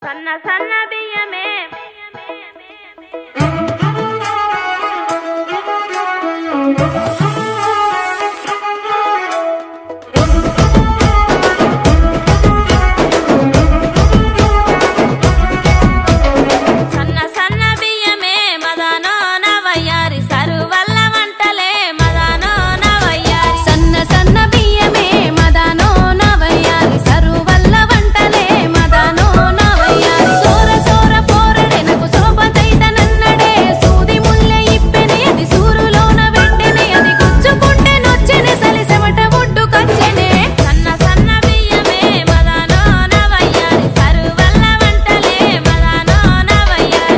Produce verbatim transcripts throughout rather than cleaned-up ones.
సన్న సన్న బియ్యమే సన్న సన్న బియ్యమే మదనో నవయ్యారి సరువల్ల వంటలే మదనో నవయ్యారి సన్న సన్న బియ్యమే మదనో నవయ్యారి సరువల్ల వంటలే మదనో నవయ్యారి సోర సోర పోరడెనకు శోభతైత నన్నడే సూది ముల్లె ఇప్పెనే అది సూరులోన వెంటనే అది గుచ్చుకుంటే నొచ్చెనే సలిసెమట ఒడ్డు కచ్చెనే సన్న సన్న బియ్యమే మదనో నవయ్యారి సరువల్ల వంటలే మదనో నవయ్యారి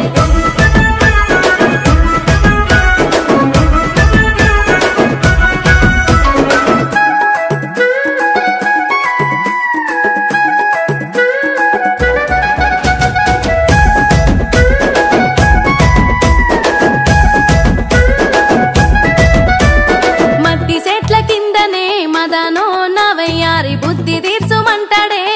మద్ది చెట్ల కిందనే మదనో నవయ్యారి బుద్ధి తీర్చుమంటడే